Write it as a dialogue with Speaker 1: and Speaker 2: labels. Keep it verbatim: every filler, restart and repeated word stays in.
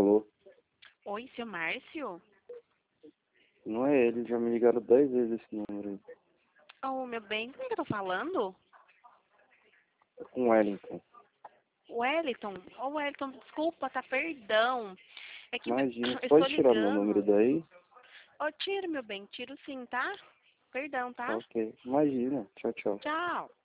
Speaker 1: Alô?
Speaker 2: Oi, seu Márcio?
Speaker 1: Não é ele, já me ligaram dez vezes esse número aí.
Speaker 2: Oh, meu bem, como é que eu tô falando?
Speaker 1: É com Wellington.
Speaker 2: Wellington? Ô, Wellington, desculpa, tá? Perdão. É que
Speaker 1: Imagina,
Speaker 2: eu
Speaker 1: você
Speaker 2: estou
Speaker 1: pode tirar meu número
Speaker 2: ligando.
Speaker 1: daí?
Speaker 2: Ô, tiro, meu bem, tiro sim, tá? Perdão,
Speaker 1: Tá
Speaker 2: tá?
Speaker 1: ok. Imagina. Tchau, tchau.
Speaker 2: Tchau.